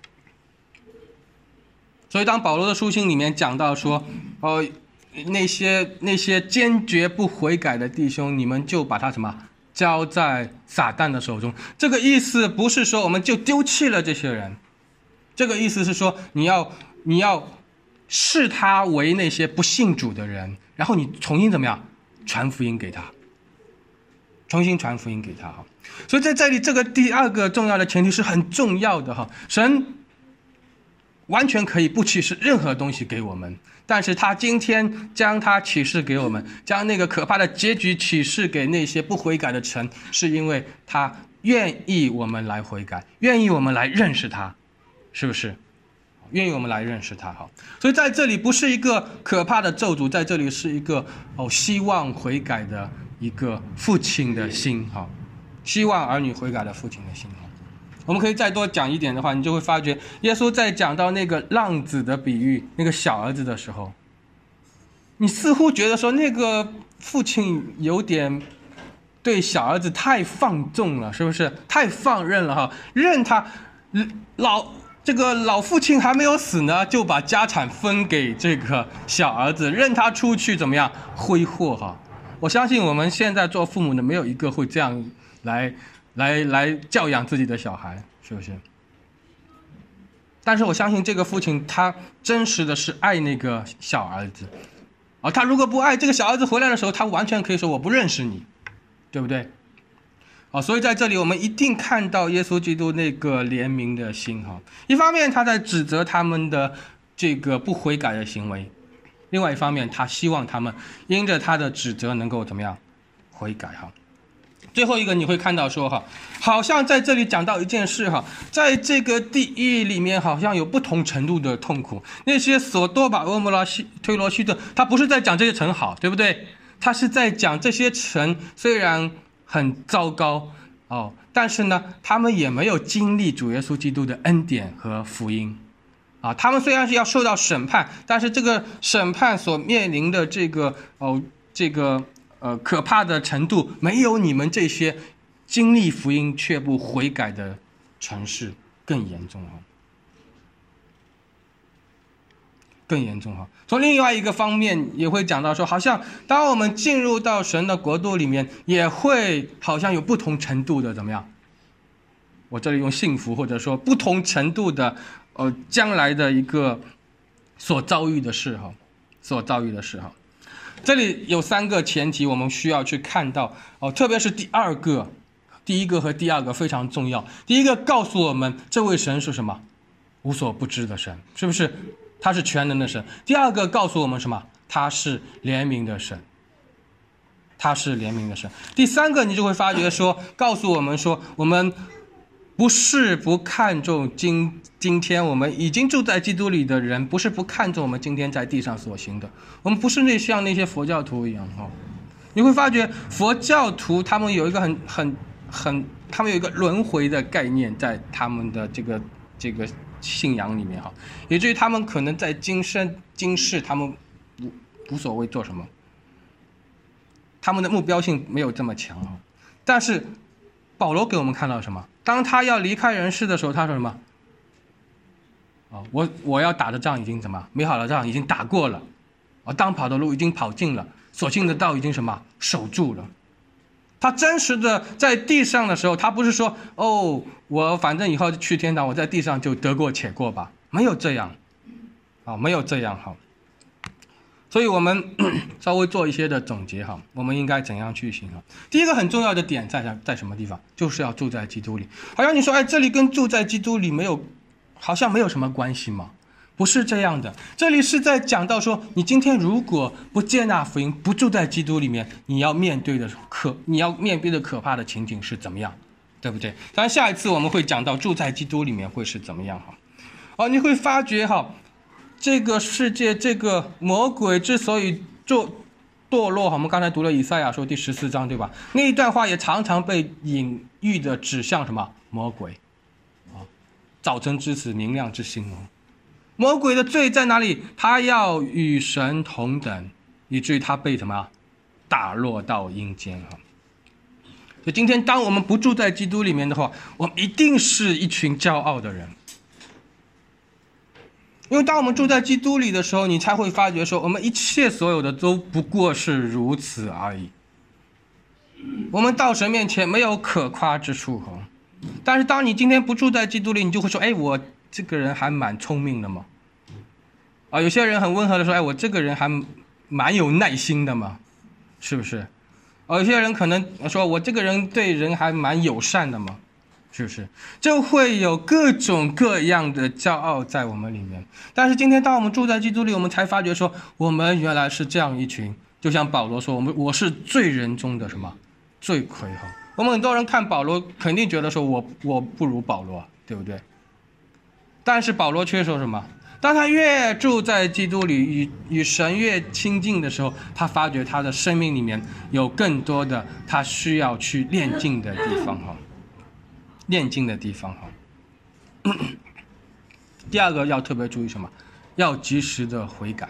所以当保罗的书信里面讲到说呃那些那些坚决不悔改的弟兄，你们就把他什么交在撒旦的手中。这个意思不是说我们就丢弃了这些人，这个意思是说你要你要视他为那些不信主的人，然后你重新怎么样传福音给他，重新传福音给他。所以在这里这个第二个重要的前提是很重要的哈。神完全可以不启示任何东西给我们，但是他今天将他启示给我们，将那个可怕的结局启示给那些不悔改的城，是因为他愿意我们来悔改，愿意我们来认识他，是不是？愿意我们来认识他。好，所以在这里不是一个可怕的咒诅，在这里是一个哦希望悔改的一个父亲的心，好，希望儿女悔改的父亲的心。我们可以再多讲一点的话，你就会发觉耶稣在讲到那个浪子的比喻，那个小儿子的时候，你似乎觉得说那个父亲有点对小儿子太放纵了，是不是？太放任了哈，任他老这个老父亲还没有死呢，就把家产分给这个小儿子，任他出去怎么样挥霍哈。我相信我们现在做父母的没有一个会这样来来来教养自己的小孩，是不是？但是我相信这个父亲他真实的是爱那个小儿子，啊，他如果不爱这个小儿子回来的时候，他完全可以说我不认识你，对不对？啊，所以在这里我们一定看到耶稣基督那个怜悯的心哈。一方面他在指责他们的这个不悔改的行为，另外一方面他希望他们因着他的指责能够怎么样悔改哈。最后一个你会看到说哈，好像在这里讲到一件事哈，在这个地狱里面好像有不同程度的痛苦。那些索多玛、蛾摩拉、推罗、西顿，他不是在讲这些城好，对不对？他是在讲这些城虽然很糟糕哦，但是呢，他们也没有经历主耶稣基督的恩典和福音啊。他们虽然是要受到审判，但是这个审判所面临的这个哦这个。呃，可怕的程度没有你们这些经历福音却不悔改的城市更严重哈，更严重哈。从另外一个方面也会讲到说，好像当我们进入到神的国度里面，也会好像有不同程度的怎么样？我这里用幸福或者说不同程度的呃将来的一个所遭遇的事哈，所遭遇的事哈。这里有三个前提我们需要去看到哦，特别是第二个，第一个和第二个非常重要。第一个告诉我们这位神是什么？无所不知的神，是不是？他是全能的神。第二个告诉我们什么？他是怜悯的神，他是怜悯的神。第三个你就会发觉说，告诉我们说，我们不是不看重今今天我们已经住在基督里的人，不是不看重我们今天在地上所行的。我们不是那像那些佛教徒一样哈，你会发觉佛教徒他们有一个很很很，他们有一个轮回的概念在他们的这个这个信仰里面哈，以至于他们可能在今生今世他们无无所谓做什么，他们的目标性没有这么强哈。但是保罗给我们看到什么？当他要离开人世的时候，他说什么？啊，我我要打的仗已经怎么？美好的仗已经打过了，啊，当跑的路已经跑尽了，所信的道已经什么？守住了。他真实的在地上的时候，他不是说哦，我反正以后去天堂，我在地上就得过且过吧，没有这样，啊，没有这样哈。所以我们稍微做一些的总结哈，我们应该怎样去行啊？第一个很重要的点在在什么地方？就是要住在基督里。好像你说，哎，这里跟住在基督里没有，好像没有什么关系吗？不是这样的，这里是在讲到说，你今天如果不接纳福音，不住在基督里面，你要面对的可，你要面对的可怕的情景是怎么样，对不对？当然，下一次我们会讲到住在基督里面会是怎么样哈。哦，你会发觉哈。这个世界，这个魔鬼之所以堕堕落，我们刚才读了以赛亚书第十四章，对吧？那一段话也常常被隐喻的指向什么？魔鬼啊，早晨之子，明亮之星哦。魔鬼的罪在哪里？他要与神同等，以至于他被什么打落到阴间哈。所以今天，当我们不住在基督里面的话，我们一定是一群骄傲的人。因为当我们住在基督里的时候，你才会发觉说，我们一切所有的都不过是如此而已。我们到神面前没有可夸之处哈。但是当你今天不住在基督里，你就会说，哎，我这个人还蛮聪明的嘛。啊，有些人很温和的说，哎，我这个人还蛮有耐心的嘛，是不是？啊，有些人可能说我这个人对人还蛮友善的嘛。是不是就会有各种各样的骄傲在我们里面？但是今天当我们住在基督里，我们才发觉说，我们原来是这样一群，就像保罗说，我们我是罪人中的什么罪魁哈。我们很多人看保罗，肯定觉得说我我不如保罗，对不对？但是保罗却说什么？当他越住在基督里，与与神越亲近的时候，他发觉他的生命里面有更多的他需要去炼净的地方哈。炼净的地方哈。第二个要特别注意什么？要及时的悔改。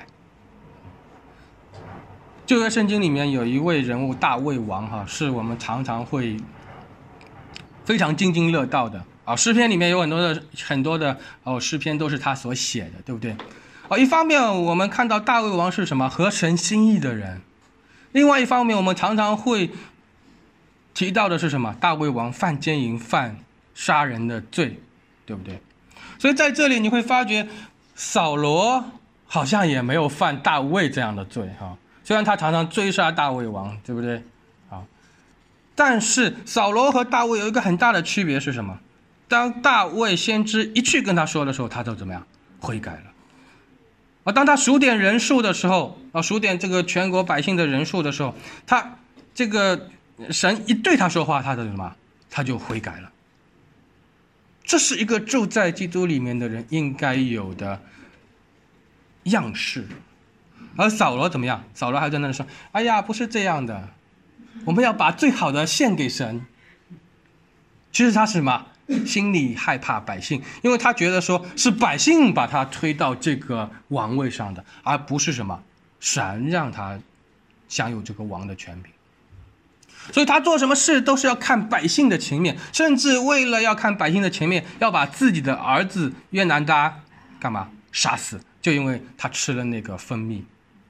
旧约圣经里面有一位人物大卫王哈，是我们常常会非常津津乐道的啊。诗篇里面有很多的很多的哦，诗篇都是他所写的，对不对？啊，一方面我们看到大卫王是什么合神心意的人，另外一方面我们常常会提到的是什么？大卫王犯奸淫、犯杀人的罪，对不对？所以在这里你会发觉，扫罗好像也没有犯大卫这样的罪哈。虽然他常常追杀大卫王，对不对？啊，但是扫罗和大卫有一个很大的区别是什么？当大卫先知一去跟他说的时候，他就怎么样？悔改了。而当他数点人数的时候，啊，数点这个全国百姓的人数的时候，他这个神一对他说话，他就什么？他就悔改了。这是一个住在基督里面的人应该有的样式。而扫罗怎么样？扫罗还在那里说：“哎呀，不是这样的，我们要把最好的献给神。”其实他是什么？心里害怕百姓，因为他觉得说是百姓把他推到这个王位上的，而不是什么神让他享有这个王的权柄。所以他做什么事都是要看百姓的情面，甚至为了要看百姓的情面，要把自己的儿子约拿达干嘛杀死，就因为他吃了那个蜂蜜。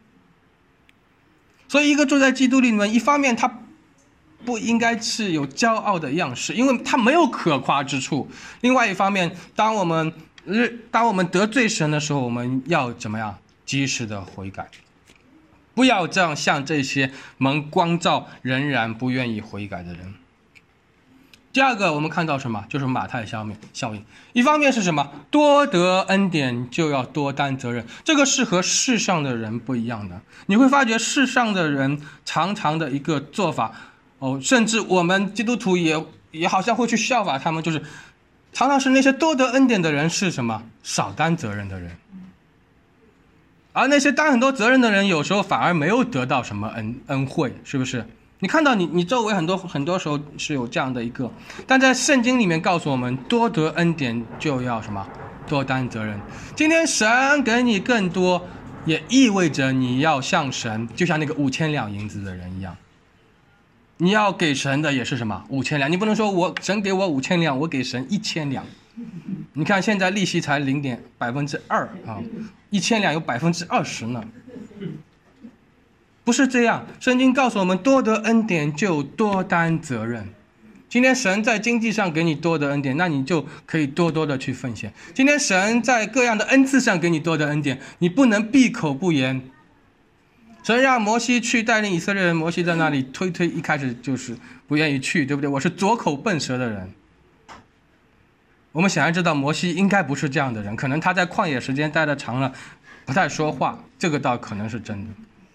所以一个住在基督里面，一方面他不应该是有骄傲的样式，因为他没有可夸之处。另外一方面，当我们当我们得罪神的时候，我们要怎么样？及时的悔改，不要这样像这些蒙光照仍然不愿意悔改的人。第二个，我们看到什么？就是马太效应。一方面是什么？多得恩典就要多担责任，这个是和世上的人不一样的。你会发觉世上的人常常的一个做法，哦，甚至我们基督徒也也好像会去效法他们，就是常常是那些多得恩典的人是什么？少担责任的人，而那些担很多责任的人，有时候反而没有得到什么恩恩惠，是不是？你看到你你周围很多很多时候是有这样的一个，但在圣经里面告诉我们，多得恩典就要什么？多担责任。今天神给你更多，也意味着你要像神，就像那个五千两银子的人一样。你要给神的也是什么？五千两。你不能说我神给我五千两，我给神一千两。你看现在利息才零点百分之二啊，一千两有百分之二十呢。不是这样，圣经告诉我们，多得恩典就多担责任。今天神在经济上给你多的恩典，那你就可以多多的去奉献。今天神在各样的恩赐上给你多的恩典，你不能闭口不言。神让摩西去带领以色列人，摩西在那里推推，一开始就是不愿意去，对不对？我是左口笨舌的人。我们显然知道摩西应该不是这样的人，可能他在旷野时间待得长了，不太说话，这个倒可能是真的。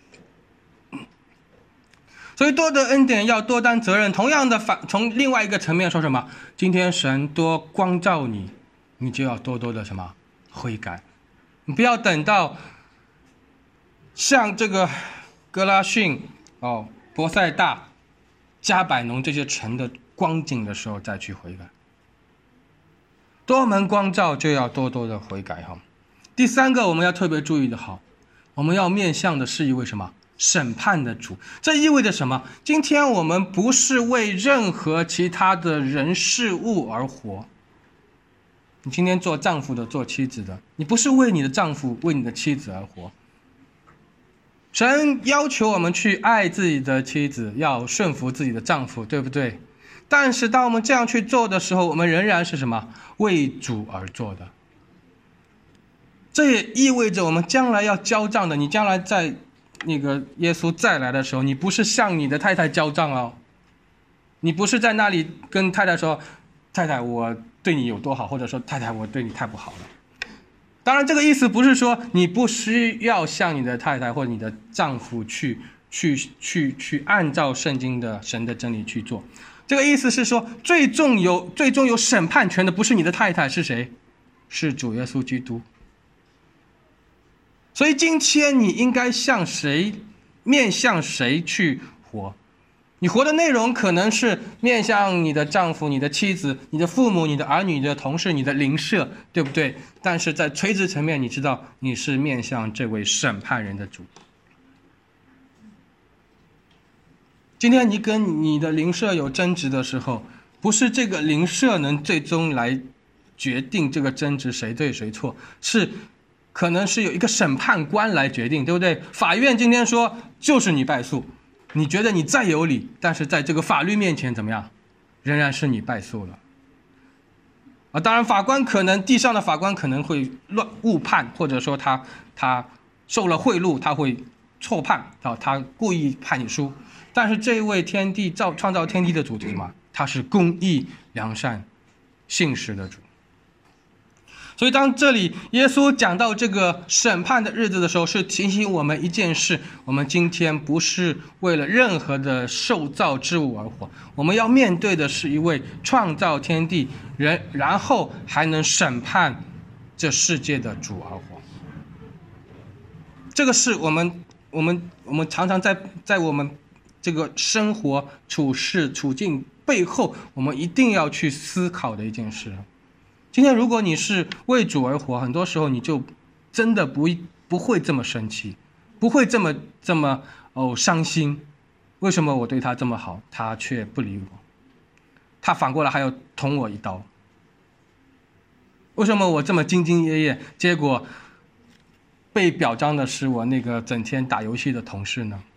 所以多得恩典要多担责任。同样的反，从另外一个层面说什么？今天神多光照你，你就要多多的什么悔改。你不要等到像这个哥拉汛、哦伯赛大、加百农这些城的光景的时候再去悔改。多蒙光照就要多多的悔改哈。第三个我们要特别注意的好，我们要面向的是一位什么？审判的主。这意味着什么？今天我们不是为任何其他的人事物而活。你今天做丈夫的，做妻子的，你不是为你的丈夫为你的妻子而活。神要求我们去爱自己的妻子，要顺服自己的丈夫，对不对？但是当我们这样去做的时候，我们仍然是什么？为主而做的。这也意味着我们将来要交账的。你将来在那个耶稣再来的时候，你不是向你的太太交账哦，你不是在那里跟太太说，太太我对你有多好，或者说太太我对你太不好了。当然这个意思不是说你不需要向你的太太或者你的丈夫去去去去按照圣经的神的真理去做。这个意思是说，最终有最终有审判权的不是你的太太，是谁？是主耶稣基督。所以今天你应该向谁，面向谁去活？你活的内容可能是面向你的丈夫、你的妻子、你的父母、你的儿女、你的同事、你的邻舍，对不对？但是在垂直层面，你知道你是面向这位审判人的主。今天你跟你的邻舍有争执的时候，不是这个邻舍能最终来决定这个争执谁对谁错，是可能是有一个审判官来决定，对不对？法院今天说就是你败诉， 你觉得你再有理，但是在这个法律面前怎么样，仍然是你败诉了。啊，当然法官可能地上的法官可能会乱误判，或者说他他受了贿赂，他会错判啊，他故意判你输。但是这位天地造创造天地的主是什么？他是公义、良善、信实的主。所以当这里耶稣讲到这个审判的日子的时候，是提醒我们一件事：我们今天不是为了任何的受造之物而活，我们要面对的是一位创造天地人，然后还能审判这世界的主而活。这个是我们我们我们常常在在我们这个生活处事处境背后，我们一定要去思考的一件事。今天如果你是为主而活，很多时候你就真的不不会这么生气，不会这么这么哦伤心。为什么我对他这么好，他却不理我？他反过来还要捅我一刀。为什么我这么兢兢业业，结果被表彰的是我那个整天打游戏的同事呢？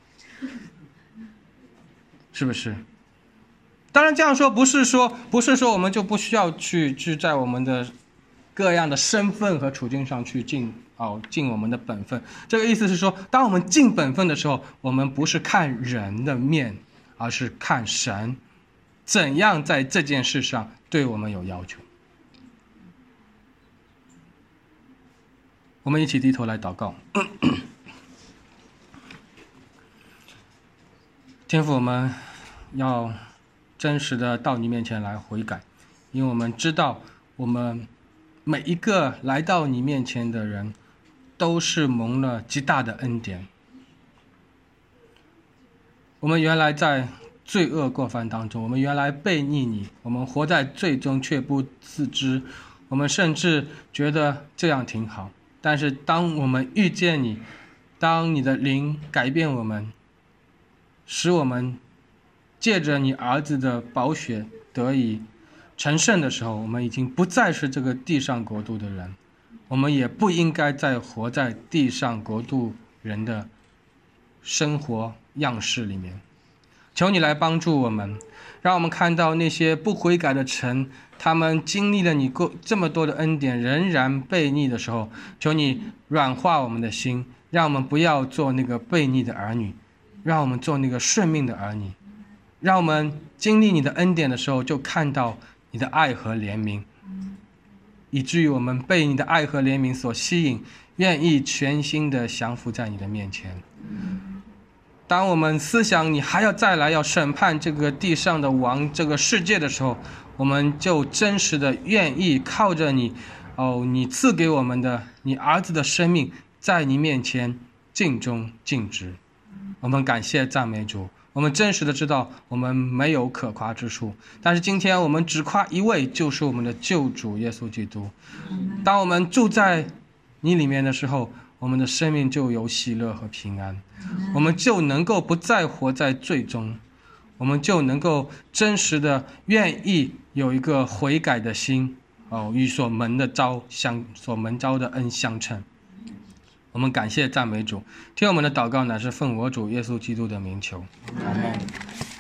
是不是？当然这样说不是说不是说我们就不需要去去在我们的各样的身份和处境上去尽哦尽我们的本分。这个意思是说，当我们尽本分的时候，我们不是看人的面，而是看神怎样在这件事上对我们有要求。我们一起低头来祷告。天父，我们要真实的到你面前来悔改，因为我们知道我们每一个来到你面前的人都是蒙了极大的恩典。我们原来在罪恶过犯当中，我们原来背逆你，我们活在罪中却不自知，我们甚至觉得这样挺好。但是当我们遇见你，当你的灵改变我们，使我们借着你儿子的宝血得以成圣的时候，我们已经不再是这个地上国度的人，我们也不应该再活在地上国度人的生活样式里面。求你来帮助我们，让我们看到那些不悔改的臣，他们经历了你这么多的恩典，仍然悖逆的时候，求你软化我们的心，让我们不要做那个悖逆的儿女，让我们做那个顺命的儿女。让我们经历你的恩典的时候，就看到你的爱和怜悯，以至于我们被你的爱和怜悯所吸引，愿意全心的降服在你的面前。当我们思想你还要再来要审判这个地上的王，这个世界的时候，我们就真实的愿意靠着你哦，你赐给我们的你儿子的生命，在你面前尽忠尽职。我们感谢赞美主，我们真实的知道我们没有可夸之处，但是今天我们只夸一位，就是我们的救主耶稣基督。当我们住在你里面的时候，我们的生命就有喜乐和平安，我们就能够不再活在罪中，我们就能够真实的愿意有一个悔改的心哦，与所蒙的召相所蒙召的恩相称。我们感谢赞美主，听我们的祷告乃是奉我主耶稣基督的名求，阿们。